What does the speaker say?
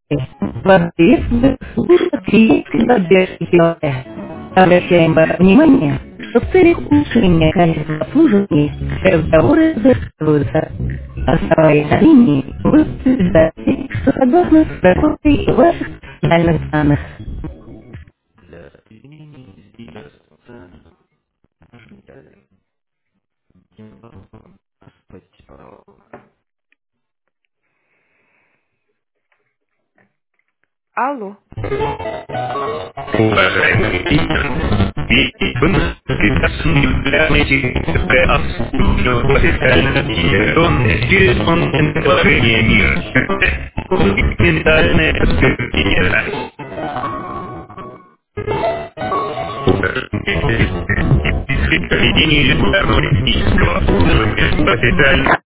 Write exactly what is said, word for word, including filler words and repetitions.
Соответственно, служба клиентской поддержки ОЭ. Обращаем ваше внимание, что в целях улучшения качества обслуживания разговоры записываются. Оставаясь на линии, вы утверждаете, что согласно с проверкой ваших персональных данных. Алло. Уважаемые клиенты, и вы прекрасны для медицинское обслуживание операционное через онлайн-приложение «Мир». Ментальное эксперимент. Поведение регулярного медицинского обслуживания официально